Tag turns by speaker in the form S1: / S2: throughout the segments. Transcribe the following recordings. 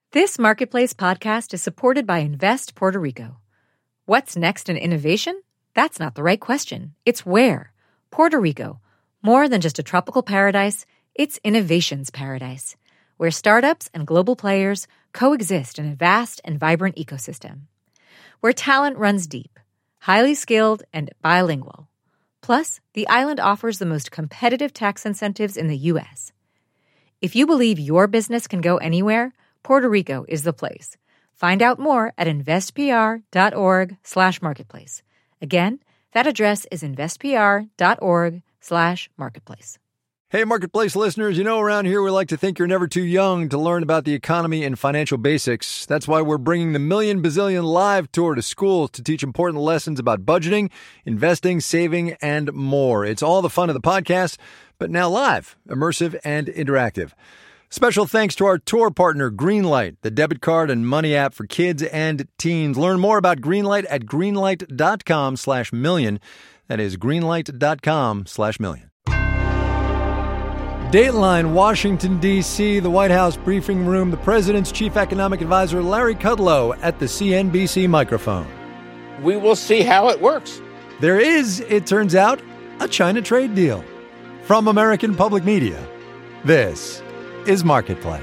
S1: This Marketplace podcast is supported by Invest Puerto Rico. What's next in innovation? That's not the right question. It's where. Puerto Rico. More than just a tropical paradise, it's innovation's paradise, where startups and global players coexist in a vast and vibrant ecosystem. Where talent runs deep, highly skilled, and bilingual. Plus, the island offers the most competitive tax incentives in the U.S. If you believe your business can go anywhere, Puerto Rico is the place. Find out more at investpr.org/marketplace. Again, that address is investpr.org/marketplace.
S2: Hey, Marketplace listeners, you know around here we like to think you're never too young to learn about the economy and financial basics. That's why we're bringing the Million Bazillion Live Tour to schools to teach important lessons about budgeting, investing, saving, and more. It's all the fun of the podcast, but now live, immersive, and interactive. Special thanks to our tour partner, Greenlight, the debit card and money app for kids and teens. Learn more about Greenlight at greenlight.com/million. That is greenlight.com/million. Dateline, Washington, D.C., the White House briefing room, the president's chief economic advisor, Larry Kudlow, at the CNBC microphone.
S3: We will see how it works.
S2: There is, it turns out, a China trade deal. From American Public Media, this is Marketplace.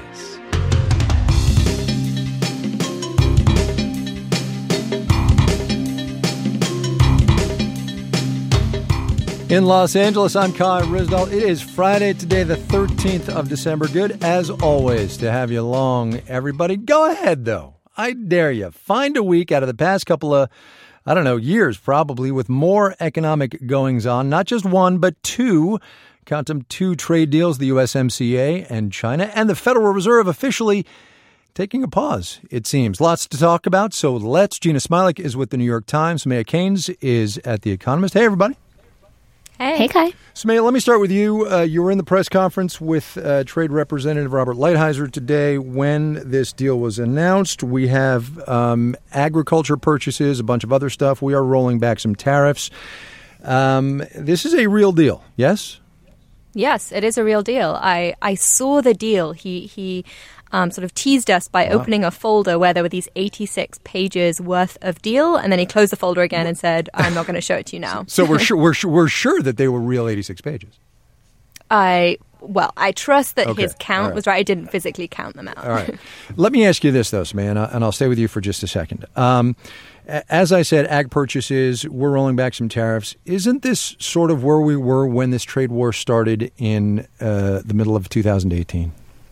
S2: In Los Angeles, I'm Kai Ryssdal. It is Friday today, the 13th of December. Good, as always, to have you along, everybody. Go ahead, though. I dare you. Find a week out of the past couple of, years probably, with more economic goings-on. Not just one, but two. Count them, two trade deals, the USMCA and China, and the Federal Reserve officially taking a pause, it seems. Lots to talk about, so let's. Gina Smialek is with the New York Times. Sumaya Keynes is at The Economist. Hey, everybody.
S4: Hey, Kai.
S2: Sumaya, let me start with you. You were in the press conference with Trade Representative Robert Lighthizer today when this deal was announced. We have agriculture purchases, a bunch of other stuff. We are rolling back some tariffs. This is a real deal, yes?
S4: Yes, it is a real deal. I saw the deal. He sort of teased us by opening a folder where there were these 86 pages worth of deal, and then he closed the folder again and said, "I'm not going to show it to you now."
S2: So we're sure that they were real 86 pages.
S4: I trust that his count was right. I didn't physically count them out.
S2: All right. Let me ask you this, though, Sumaya, and I'll stay with you for just a second. As I said, ag purchases, we're rolling back some tariffs. Isn't this sort of where we were when this trade war started in the middle of 2018?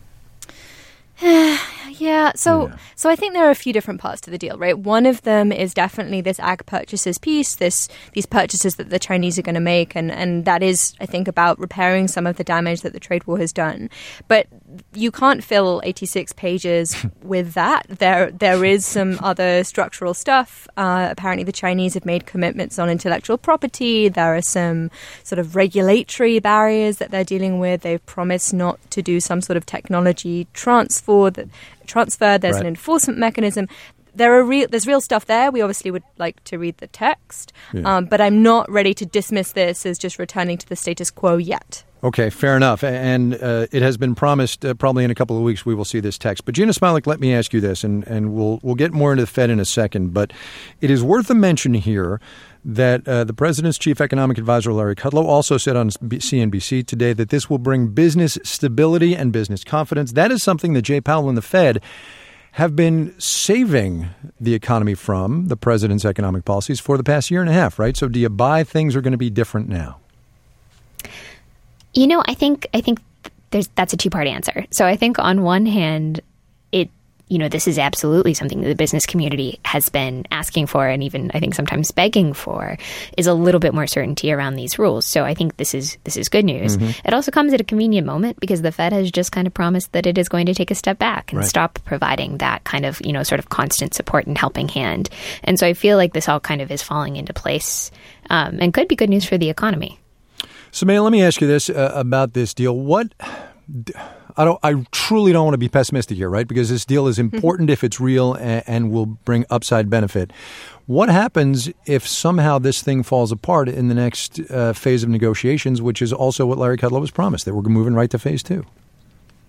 S4: Yeah, so I think there are a few different parts to the deal, right? One of them is definitely this ag purchases piece, these purchases that the Chinese are going to make, and that is, I think, about repairing some of the damage that the trade war has done. But you can't fill 86 pages with that. There is some other structural stuff. Apparently, the Chinese have made commitments on intellectual property. There are some sort of regulatory barriers that they're dealing with. They've promised not to do some sort of technology transfer. There's an enforcement mechanism. There's real stuff there. We obviously would like to read the text, but I'm not ready to dismiss this as just returning to the status quo yet.
S2: Okay, fair enough. And it has been promised probably in a couple of weeks we will see this text. But Gina Smialek, let me ask you this, and we'll get more into the Fed in a second. But it is worth a mention here that the president's chief economic advisor, Larry Kudlow, also said on CNBC today that this will bring business stability and business confidence. That is something that Jay Powell and the Fed have been saving the economy from, the president's economic policies, for the past year and a half, right? So do you buy things are going to be different now?
S5: You know, I think that's a two-part answer. So I think on one hand, this is absolutely something that the business community has been asking for, and even I think sometimes begging for, is a little bit more certainty around these rules. So I think this is good news. Mm-hmm. It also comes at a convenient moment because the Fed has just kind of promised that it is going to take a step back and stop providing that kind of, sort of constant support and helping hand. And so I feel like this all kind of is falling into place and could be good news for the economy.
S2: Sumaya, let me ask you this about this deal. I truly don't want to be pessimistic here, right? Because this deal is important if it's real and will bring upside benefit. What happens if somehow this thing falls apart in the next phase of negotiations, which is also what Larry Kudlow has promised, that we're moving right to phase two?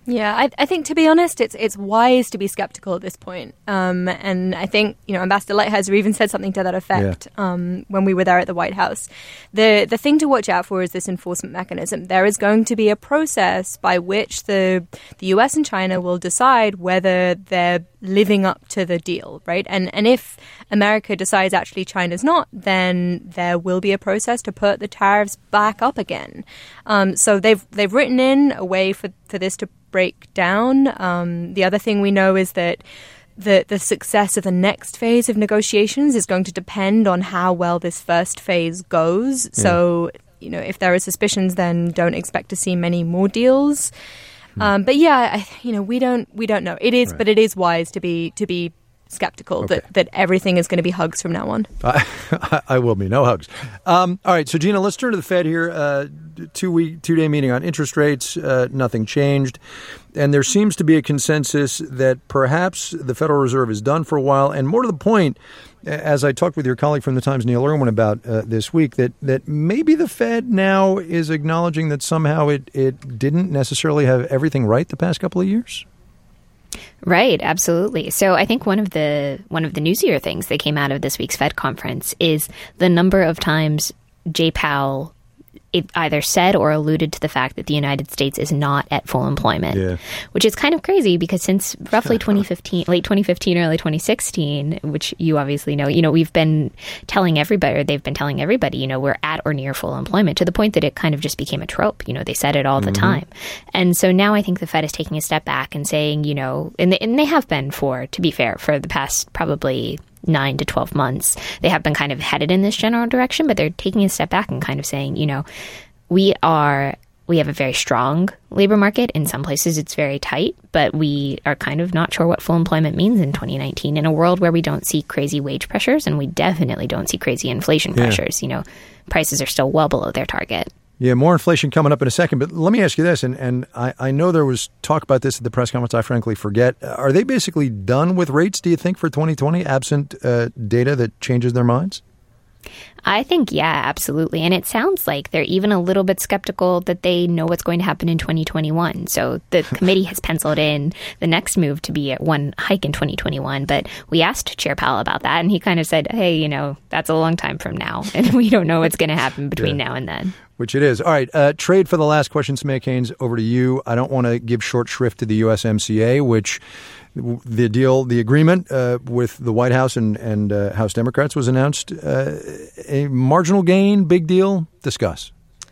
S4: Yeah, I think, to be honest, it's wise to be skeptical at this point. And I think, Ambassador Lighthizer even said something to that effect when we were there at the White House. The thing to watch out for is this enforcement mechanism. There is going to be a process by which the US and China will decide whether they're living up to the deal, right? And if America decides actually China's not, then there will be a process to put the tariffs back up again. So they've written in a way for this to break down. The other thing we know is that the success of the next phase of negotiations is going to depend on how well this first phase goes. Yeah. So, if there are suspicions, then don't expect to see many more deals. But yeah, we don't know. It is, right. But it is wise to be skeptical that everything is going to be hugs from now on.
S2: I will be. No hugs. All right. So, Gina, let's turn to the Fed here. Two-day meeting on interest rates. Nothing changed. And there seems to be a consensus that perhaps the Federal Reserve is done for a while. And more to the point, as I talked with your colleague from the Times, Neil Irwin, about this week, that maybe the Fed now is acknowledging that somehow it didn't necessarily have everything right the past couple of years.
S5: Right, absolutely. So I think one of the newsier things that came out of this week's Fed conference is the number of times Jay Powell either said or alluded to the fact that the United States is not at full employment, which is kind of crazy because since roughly late 2015, early 2016, which you obviously know, we've been telling everybody, or they've been telling everybody, we're at or near full employment, to the point that it kind of just became a trope. They said it all the time. And so now I think the Fed is taking a step back and saying, and they have been to be fair, for the past probably 9 to 12 months, they have been kind of headed in this general direction, but they're taking a step back and kind of saying, we have a very strong labor market. In some places it's very tight, but we are kind of not sure what full employment means in 2019 in a world where we don't see crazy wage pressures and we definitely don't see crazy inflation pressures. Prices are still well below their target.
S2: Yeah, more inflation coming up in a second. But let me ask you this, and I know there was talk about this at the press conference. I frankly forget. Are they basically done with rates, do you think, for 2020, absent data that changes their minds?
S5: I think, yeah, absolutely. And it sounds like they're even a little bit skeptical that they know what's going to happen in 2021. So the committee has penciled in the next move to be at one hike in 2021. But we asked Chair Powell about that, and he kind of said, hey, that's a long time from now. And we don't know what's going to happen between now and then. Which it is.
S2: All right. Trade for the last question, Samaya Keynes, over to you. I don't want to give short shrift to the USMCA, which the agreement with the White House and House Democrats was announced. A marginal gain, big deal. Discuss.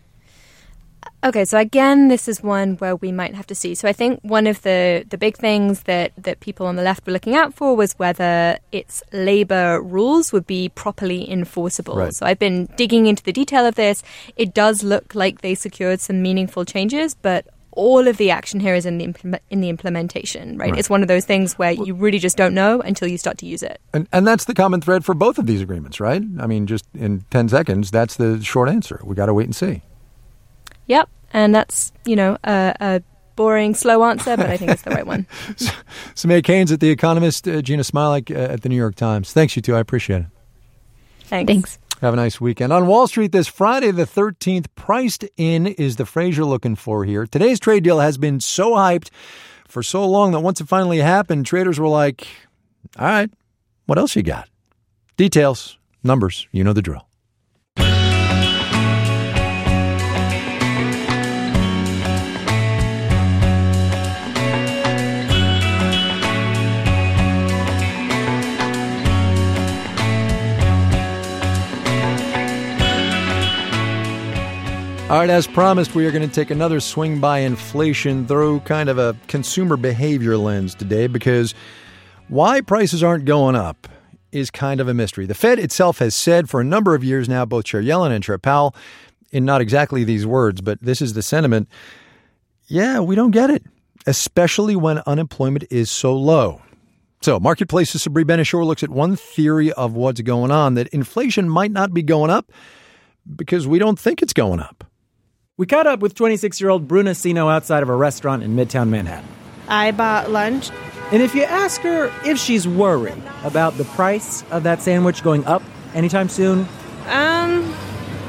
S4: Okay, so again, this is one where we might have to see. So I think one of the big things that people on the left were looking out for was whether its labor rules would be properly enforceable. Right. So I've been digging into the detail of this. It does look like they secured some meaningful changes, but all of the action here is in the implementation, right? It's one of those things where you really just don't know until you start to use it.
S2: And that's the common thread for both of these agreements, right? I mean, just in 10 seconds, that's the short answer. We got to wait and see.
S4: Yep. And that's, a boring, slow answer, but I think it's the right one.
S2: Samaya Keynes at The Economist, Gina Smialek at The New York Times. Thanks, you two. I appreciate it.
S4: Thanks.
S2: Have a nice weekend. On Wall Street this Friday, the 13th, priced in is the phrase you're looking for here. Today's trade deal has been so hyped for so long that once it finally happened, traders were like, all right, what else you got? Details, numbers, you know the drill. All right, as promised, we are going to take another swing by inflation through kind of a consumer behavior lens today, because why prices aren't going up is kind of a mystery. The Fed itself has said for a number of years now, both Chair Yellen and Chair Powell, in not exactly these words, but this is the sentiment, yeah, we don't get it, especially when unemployment is so low. So Marketplace's Sabri Ben-Achour looks at one theory of what's going on, that inflation might not be going up because we don't think it's going up.
S6: We caught up with 26-year-old Bruna Sino outside of a restaurant in Midtown Manhattan.
S7: I bought lunch.
S6: And if you ask her if she's worried about the price of that sandwich going up anytime soon...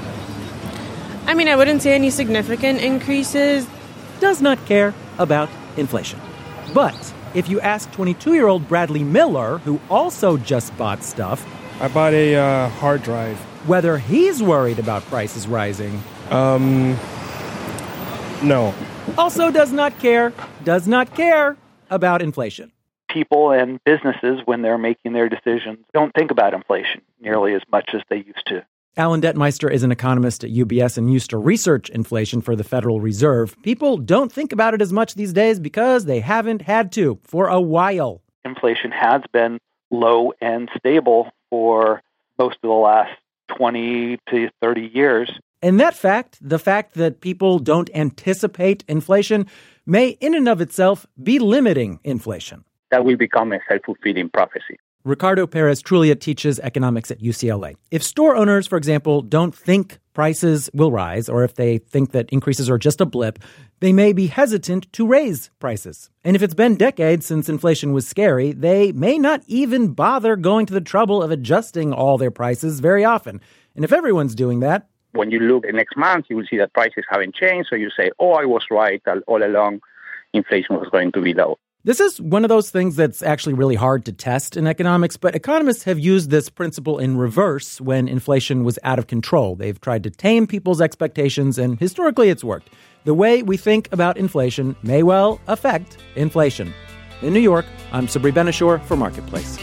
S7: I wouldn't say any significant increases.
S6: Does not care about inflation. But if you ask 22-year-old Bradley Miller, who also just bought stuff,
S7: I bought a hard drive.
S6: Whether he's worried about prices rising,
S7: No.
S6: Also does not care about inflation.
S8: People and businesses, when they're making their decisions, don't think about inflation nearly as much as they used to.
S6: Alan Detmeister is an economist at UBS and used to research inflation for the Federal Reserve. People don't think about it as much these days because they haven't had to for a while.
S8: Inflation has been low and stable for most of the last 20 to 30 years.
S6: And that fact, the fact that people don't anticipate inflation, may in and of itself be limiting inflation.
S9: That will become a self-fulfilling prophecy.
S6: Ricardo Perez Trulia teaches economics at UCLA. If store owners, for example, don't think prices will rise, or if they think that increases are just a blip, they may be hesitant to raise prices. And if it's been decades since inflation was scary, they may not even bother going to the trouble of adjusting all their prices very often. And if everyone's doing that,
S9: when you look next month, you will see that prices haven't changed. So you say, I was right all along. Inflation was going to be low.
S6: This is one of those things that's actually really hard to test in economics, but economists have used this principle in reverse when inflation was out of control. They've tried to tame people's expectations, and historically it's worked. The way we think about inflation may well affect inflation. In New York, I'm Sabri Benishore for Marketplace.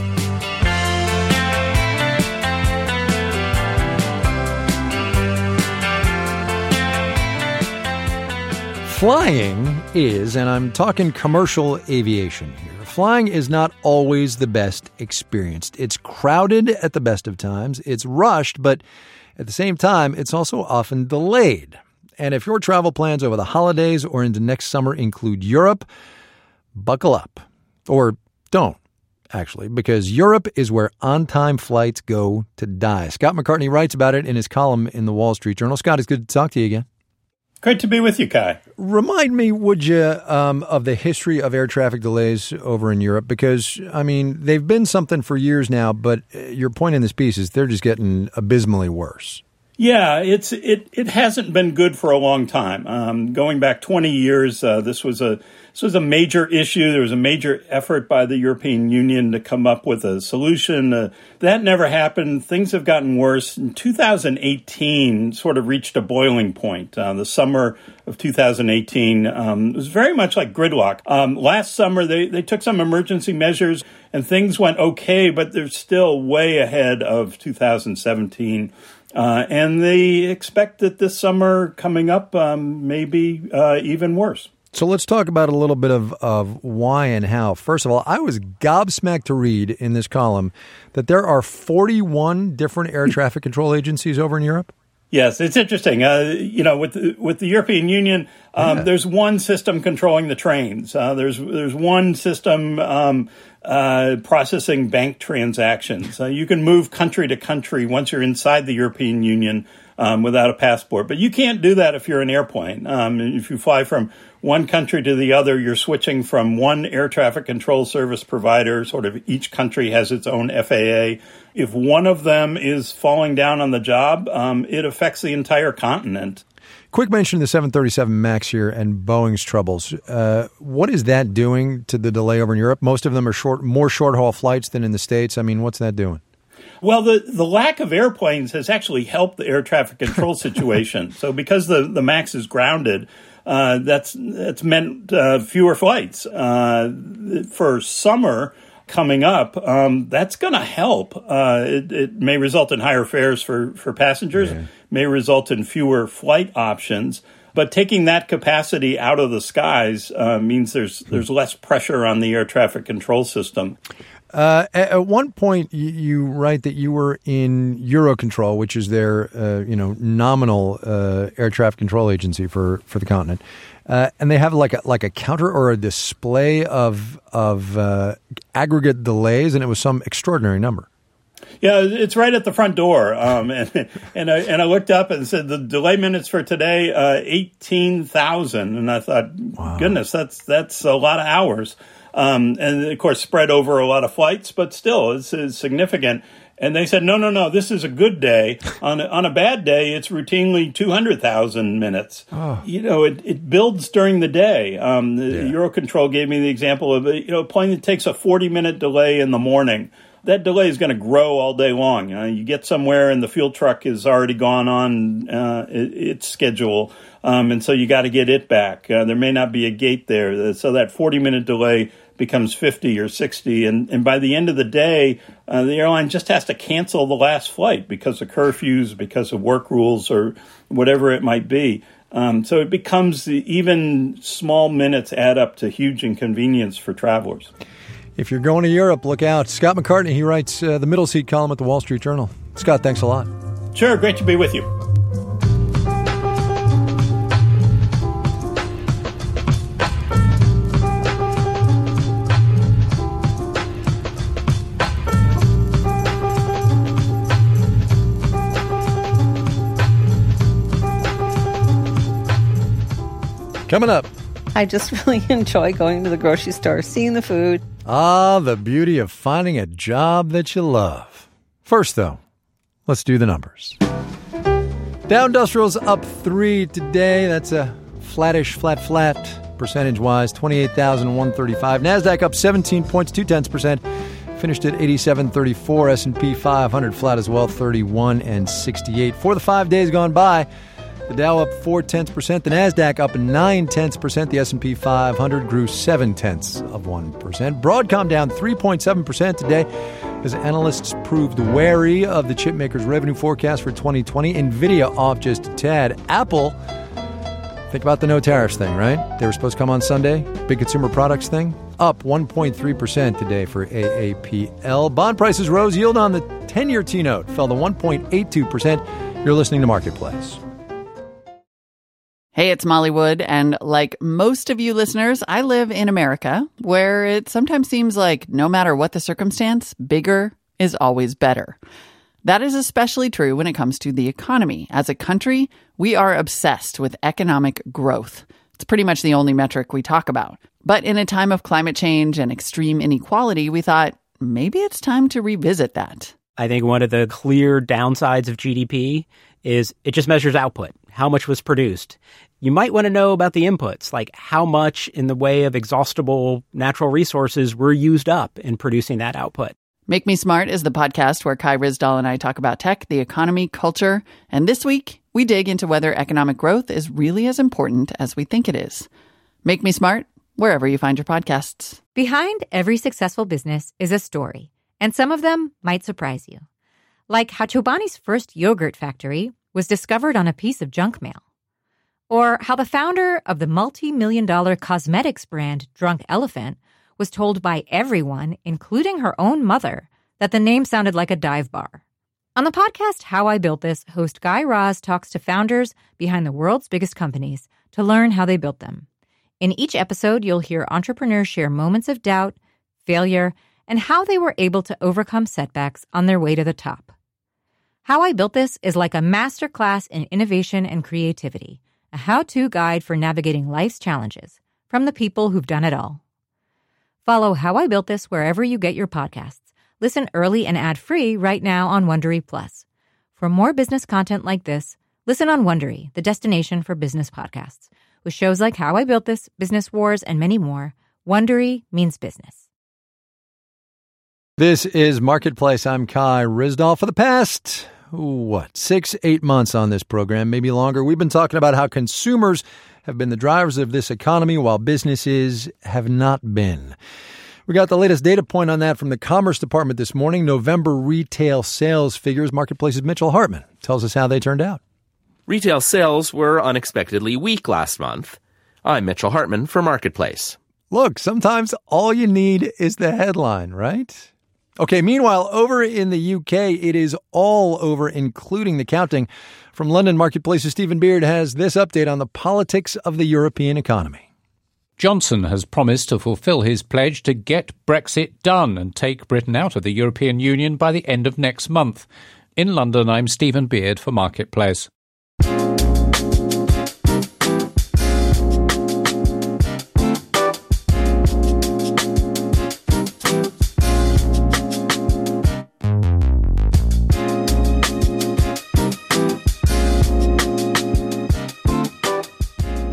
S2: Flying is, and I'm talking commercial aviation here, flying is not always the best experience. It's crowded at the best of times, it's rushed, but at the same time, it's also often delayed. And if your travel plans over the holidays or into next summer include Europe, buckle up. Or don't, actually, because Europe is where on-time flights go to die. Scott McCartney writes about it in his column in the Wall Street Journal. Scott, it's good to talk to you again.
S10: Great to be with you, Kai.
S2: Remind me, would you, of the history of air traffic delays over in Europe? Because, I mean, they've been something for years now, but your point in this piece is they're just getting abysmally worse.
S10: Yeah, it hasn't been good for a long time. Going back 20 years, this was a major issue. There was a major effort by the European Union to come up with a solution. That never happened. Things have gotten worse. In 2018, sort of reached a boiling point. The summer of 2018 was very much like gridlock. Last summer, they took some emergency measures and things went okay, but they're still way ahead of 2017. And they expect that this summer coming up may be even worse.
S2: So let's talk about a little bit of why and how. First of all, I was gobsmacked to read in this column that there are 41 different air traffic control agencies over in Europe.
S10: Yes, it's interesting. With the European Union, there's one system controlling the trains. There's one system processing bank transactions. You can move country to country once you're inside the European Union without a passport. But you can't do that if you're an airplane. If you fly from one country to the other, you're switching from one air traffic control service provider. Sort of each country has its own FAA. If one of them is falling down on the job, it affects the entire continent.
S2: Quick mention of the 737 MAX here and Boeing's troubles. What is that doing to the delay over in Europe? Most of them are more short-haul flights than in the States. I mean, what's that doing?
S10: Well, the lack of airplanes has actually helped the air traffic control situation. So because the MAX is grounded, that's meant fewer flights. For summer coming up, that's going to help. It may result in higher fares for passengers, may result in fewer flight options. But taking that capacity out of the skies means there's less pressure on the air traffic control system.
S2: At one point, you write that you were in Eurocontrol, which is their nominal air traffic control agency for the continent, and they have like a counter or a display of aggregate delays, and it was some extraordinary number.
S10: Yeah, it's right at the front door, and I looked up and said the delay minutes for today 18,000, and I thought, wow. Goodness, that's a lot of hours. And of course, spread over a lot of flights, but still, it's significant. And they said, no, this is a good day. On a bad day, it's routinely 200,000 minutes. Oh. It builds during the day. Eurocontrol gave me the example of a plane that takes a 40-minute delay in the morning. That delay is going to grow all day long. You get somewhere and the fuel truck is already gone on its schedule, and so you got to get it back. There may not be a gate there, so that 40-minute delay becomes 50 or 60, and by the end of the day, the airline just has to cancel the last flight because of curfews, because of work rules, or whatever it might be. So it becomes, even small minutes add up to huge inconvenience for travelers.
S2: If you're going to Europe, look out. Scott McCartney, he writes the middle seat column at the Wall Street Journal. Scott, thanks a lot.
S10: Sure, great to be with you.
S2: Coming up.
S11: I just really enjoy going to the grocery store, seeing the food.
S2: Ah, the beauty of finding a job that you love. First, though, let's do the numbers. Dow Industrial's up 3 today. That's a flat percentage-wise, 28,135. NASDAQ up 17 points, 0.2%. Finished at 87.34. S&P 500 flat as well, 31 and 68. For the 5 days gone by, the Dow up 0.4%, the NASDAQ up 0.9%, the S&P 500 grew 0.7%. Broadcom down 3.7% today as analysts proved wary of the chipmaker's revenue forecast for 2020. NVIDIA off just a tad. Apple, think about the no tariffs thing, right? They were supposed to come on Sunday. Big consumer products thing. Up 1.3% today for AAPL. Bond prices rose. Yield on the 10-year T-note fell to 1.82%. You're listening to Marketplace.
S12: Hey, it's Molly Wood, and like most of you listeners, I live in America, where it sometimes seems like no matter what the circumstance, bigger is always better. That is especially true when it comes to the economy. As a country, we are obsessed with economic growth. It's pretty much the only metric we talk about. But in a time of climate change and extreme inequality, we thought maybe it's time to revisit that.
S13: I think one of the clear downsides of GDP is it just measures output, how much was produced. You might want to know about the inputs, like how much in the way of exhaustible natural resources were used up in producing that output.
S12: Make Me Smart is the podcast where Kai Ryssdal and I talk about tech, the economy, culture, and this week we dig into whether economic growth is really as important as we think it is. Make Me Smart, wherever you find your podcasts.
S1: Behind every successful business is a story, and some of them might surprise you. Like how Chobani's first yogurt factory was discovered on a piece of junk mail. Or how the founder of the multi-million-dollar cosmetics brand Drunk Elephant was told by everyone, including her own mother, that the name sounded like a dive bar. On the podcast How I Built This, host Guy Raz talks to founders behind the world's biggest companies to learn how they built them. In each episode, you'll hear entrepreneurs share moments of doubt, failure, and how they were able to overcome setbacks on their way to the top. How I Built This is like a masterclass in innovation and creativity, a how-to guide for navigating life's challenges from the people who've done it all. Follow How I Built This wherever you get your podcasts. Listen early and ad-free right now on Wondery Plus. For more business content like this, listen on Wondery, the destination for business podcasts. With shows like How I Built This, Business Wars, and many more, Wondery means business.
S2: This is Marketplace. I'm Kai Ryssdal. For the past 6-8 months on this program, maybe longer, we've been talking about how consumers have been the drivers of this economy while businesses have not been. We got the latest data point on that from the Commerce Department this morning. November retail sales figures. Marketplace's Mitchell Hartman tells us how they turned out.
S14: Retail sales were unexpectedly weak last month. I'm Mitchell Hartman for Marketplace.
S2: Look, sometimes all you need is the headline, right? Okay, meanwhile, over in the UK, it is all over, including the counting. From London, Marketplace's Stephen Beard has this update on the politics of the European economy.
S15: Johnson has promised to fulfil his pledge to get Brexit done and take Britain out of the European Union by the end of next month. In London, I'm Stephen Beard for Marketplace.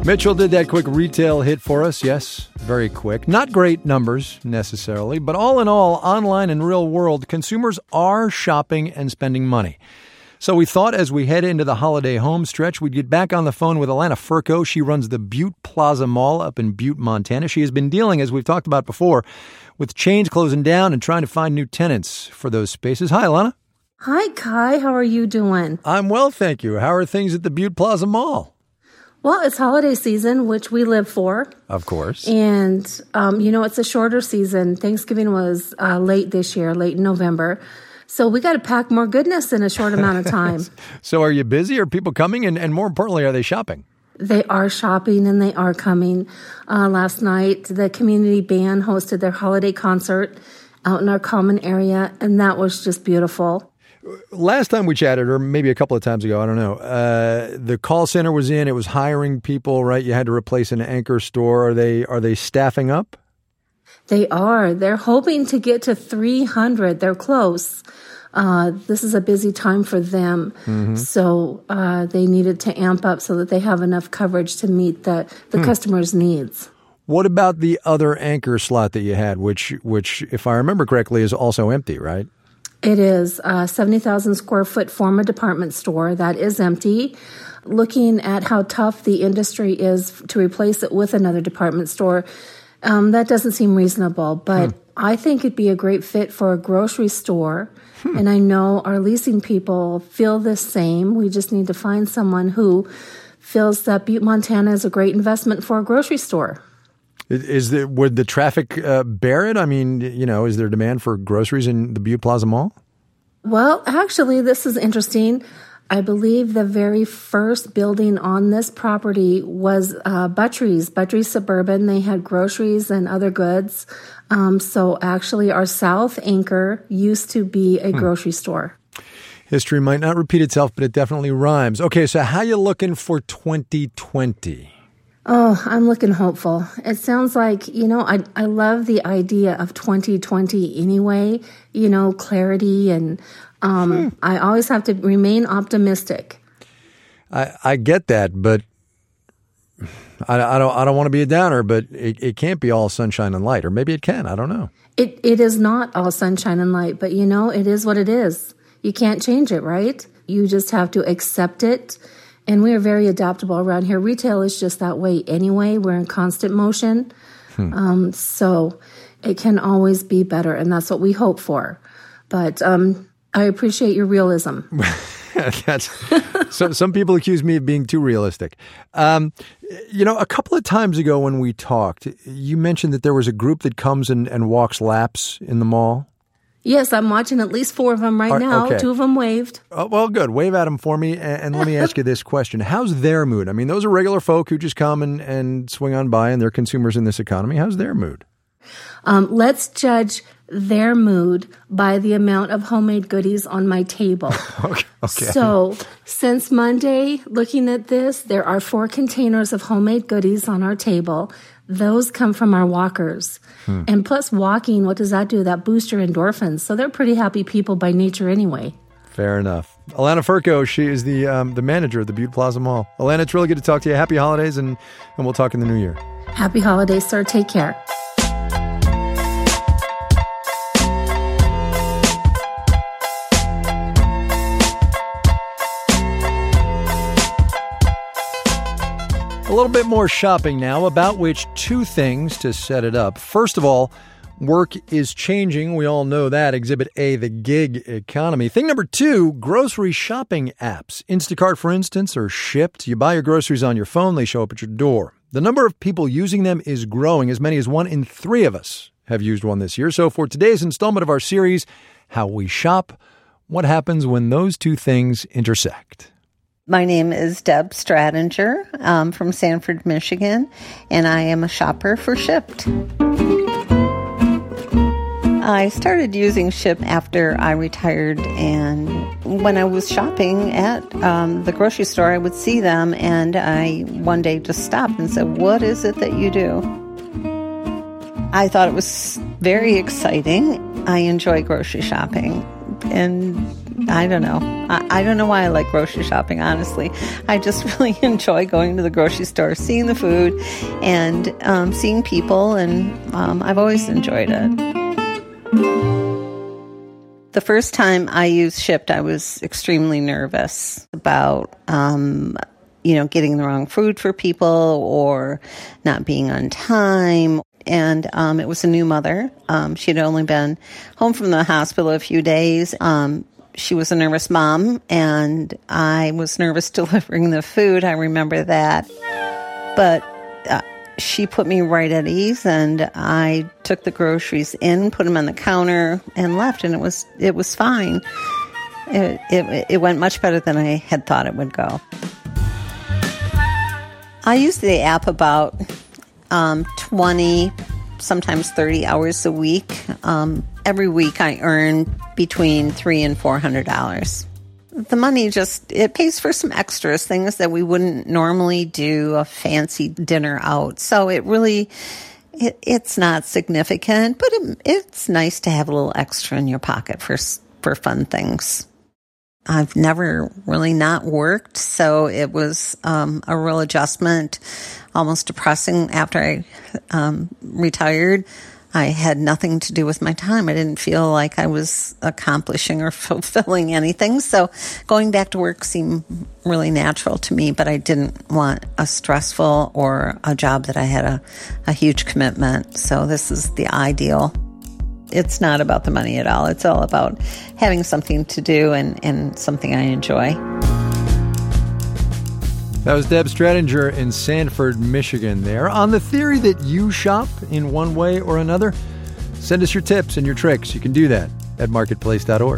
S2: Mitchell did that quick retail hit for us. Yes, very quick. Not great numbers necessarily, but all in all, online and real world, consumers are shopping and spending money. So we thought as we head into the holiday home stretch, we'd get back on the phone with Alana Furco. She runs the Butte Plaza Mall up in Butte, Montana. She has been dealing, as we've talked about before, with chains closing down and trying to find new tenants for those spaces. Hi, Alana.
S16: Hi, Kai. How are you doing?
S2: I'm well, thank you. How are things at the Butte Plaza Mall?
S16: Well, it's holiday season, which we live for.
S2: Of course.
S16: And, it's a shorter season. Thanksgiving was late this year, late in November. So we got to pack more goodness in a short amount of time.
S2: So are you busy? Are people coming? And more importantly, are they shopping?
S16: They are shopping and they are coming. Last night, the community band hosted their holiday concert out in our common area, and that was just beautiful.
S2: Last time we chatted, or maybe a couple of times ago, I don't know, the call center was in. It was hiring people, right? You had to replace an anchor store. Are they staffing up?
S16: They are. They're hoping to get to 300. They're close. This is a busy time for them. Mm-hmm. So they needed to amp up so that they have enough coverage to meet the customers' needs.
S2: What about the other anchor slot that you had, which, if I remember correctly, is also empty, right?
S16: It is a 70,000 square foot former department store that is empty. Looking at how tough the industry is to replace it with another department store, that doesn't seem reasonable. But I think it'd be a great fit for a grocery store. And I know our leasing people feel the same. We just need to find someone who feels that Butte, Montana is a great investment for a grocery store.
S2: Would the traffic bear it? I mean, is there demand for groceries in the Butte Plaza Mall?
S16: Well, actually, this is interesting. I believe the very first building on this property was Buttrey's Suburban. They had groceries and other goods. So actually, our south anchor used to be a grocery store.
S2: History might not repeat itself, but it definitely rhymes. Okay, so how you looking for 2020?
S16: Oh, I'm looking hopeful. It sounds like, I love the idea of 2020 anyway, clarity, and I always have to remain optimistic.
S2: I get that, but I don't want to be a downer, but it can't be all sunshine and light, or maybe it can. I don't know.
S16: It is not all sunshine and light, but it is what it is. You can't change it, right? You just have to accept it. And we are very adaptable around here. Retail is just that way anyway. We're in constant motion. So it can always be better, and that's what we hope for. But I appreciate your realism.
S2: Some people accuse me of being too realistic. A couple of times ago when we talked, you mentioned that there was a group that comes and walks laps in the mall.
S16: Yes, I'm watching at least 4 of them right now. Okay. 2 of them waved.
S2: Oh, well, good. Wave at them for me. And let me ask you this question. How's their mood? I mean, those are regular folk who just come and swing on by, and they're consumers in this economy. How's their mood?
S16: Let's judge their mood by the amount of homemade goodies on my table.
S2: Okay.
S16: So since Monday, looking at this, there are 4 containers of homemade goodies on our table. Those come from our walkers. And plus walking, what does that do? That boosts your endorphins. So they're pretty happy people by nature anyway.
S2: Fair enough. Alana Furco, she is the manager of the Butte Plaza Mall. Alana, it's really good to talk to you. Happy holidays, and we'll talk in the new year.
S16: Happy holidays, sir. Take care.
S2: A little bit more shopping now, about which 2 things to set it up. First of all, work is changing. We all know that. Exhibit A, the gig economy. Thing number 2, grocery shopping apps. Instacart, for instance, are Shipt. You buy your groceries on your phone. They show up at your door. The number of people using them is growing. As many as 1 in 3 of us have used one this year. So for today's installment of our series, How We Shop, what happens when those 2 things intersect?
S11: My name is Deb Stradinger. I'm from Sanford, Michigan, and I am a shopper for Shipt. I started using Shipt after I retired, and when I was shopping at the grocery store, I would see them, and I one day just stopped and said, "What is it that you do?" I thought it was very exciting. I enjoy grocery shopping, and I don't know. I don't know why I like grocery shopping, honestly. I just really enjoy going to the grocery store, seeing the food, and seeing people, and I've always enjoyed it. The first time I used Shipt, I was extremely nervous about, getting the wrong food for people or not being on time. And it was a new mother. She had only been home from the hospital a few days. She was a nervous mom, and I was nervous delivering the food. I remember that. But she put me right at ease, and I took the groceries in, put them on the counter, and left, and it was fine. It went much better than I had thought it would go. I use the app about 20, sometimes 30 hours a week. Every week I earn between $300 and $400. The money it pays for some extras, things that we wouldn't normally do, a fancy dinner out. So it's not significant, but it's nice to have a little extra in your pocket for fun things. I've never really not worked, so it was a real adjustment, almost depressing after I retired. I had nothing to do with my time. I didn't feel like I was accomplishing or fulfilling anything. So going back to work seemed really natural to me, but I didn't want a stressful or a job that I had a huge commitment. So this is the ideal. It's not about the money at all. It's all about having something to do and something I enjoy.
S2: That was Deb Stradinger in Sanford, Michigan there. On the theory that you shop in one way or another, send us your tips and your tricks. You can do that at marketplace.org.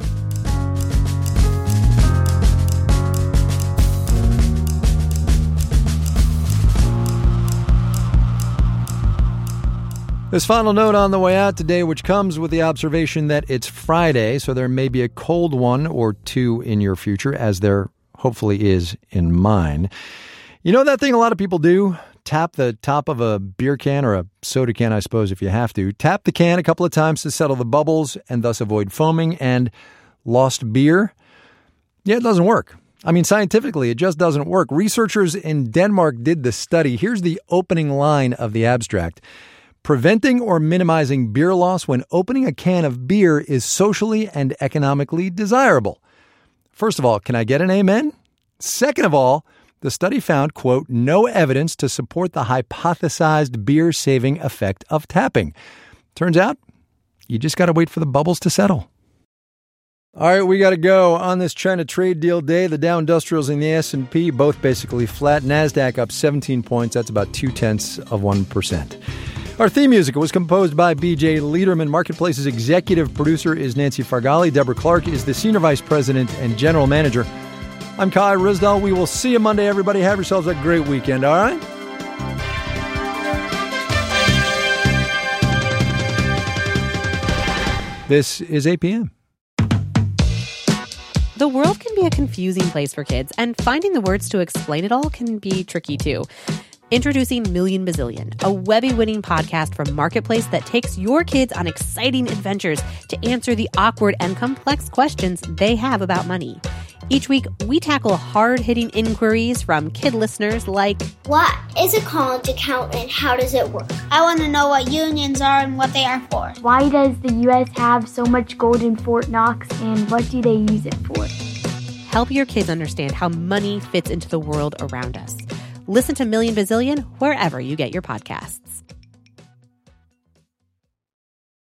S2: This final note on the way out today, which comes with the observation that it's Friday, so there may be a cold one or two in your future, as there hopefully is in mine. You know that thing a lot of people do? Tap the top of a beer can or a soda can, I suppose, if you have to. Tap the can a couple of times to settle the bubbles and thus avoid foaming and lost beer. Yeah, it doesn't work. I mean, scientifically, it just doesn't work. Researchers in Denmark did the study. Here's the opening line of the abstract. Preventing or minimizing beer loss when opening a can of beer is socially and economically desirable. First of all, can I get an amen? Second of all, the study found, quote, no evidence to support the hypothesized beer-saving effect of tapping. Turns out, you just got to wait for the bubbles to settle. All right, we got to go. On this China trade deal day, the Dow Industrials and the S&P both basically flat. NASDAQ up 17 points. That's about 0.2%. Our theme music was composed by B.J. Liederman. Marketplace's executive producer is Nancy Fargali. Deborah Clark is the senior vice president and general manager. I'm Kai Ryssdal. We will see you Monday, everybody. Have yourselves a great weekend, all right? This is APM.
S17: The world can be a confusing place for kids, and finding the words to explain it all can be tricky, too. Introducing Million Bazillion, a Webby-winning podcast from Marketplace that takes your kids on exciting adventures to answer the awkward and complex questions they have about money. Each week, we tackle hard-hitting inquiries from kid listeners like,
S18: what is a college account and how does it work? I want to know what unions are and what they are for.
S19: Why does the U.S. have so much gold in Fort Knox and what do they use it for?
S17: Help your kids understand how money fits into the world around us. Listen to Million Bazillion wherever you get your podcasts.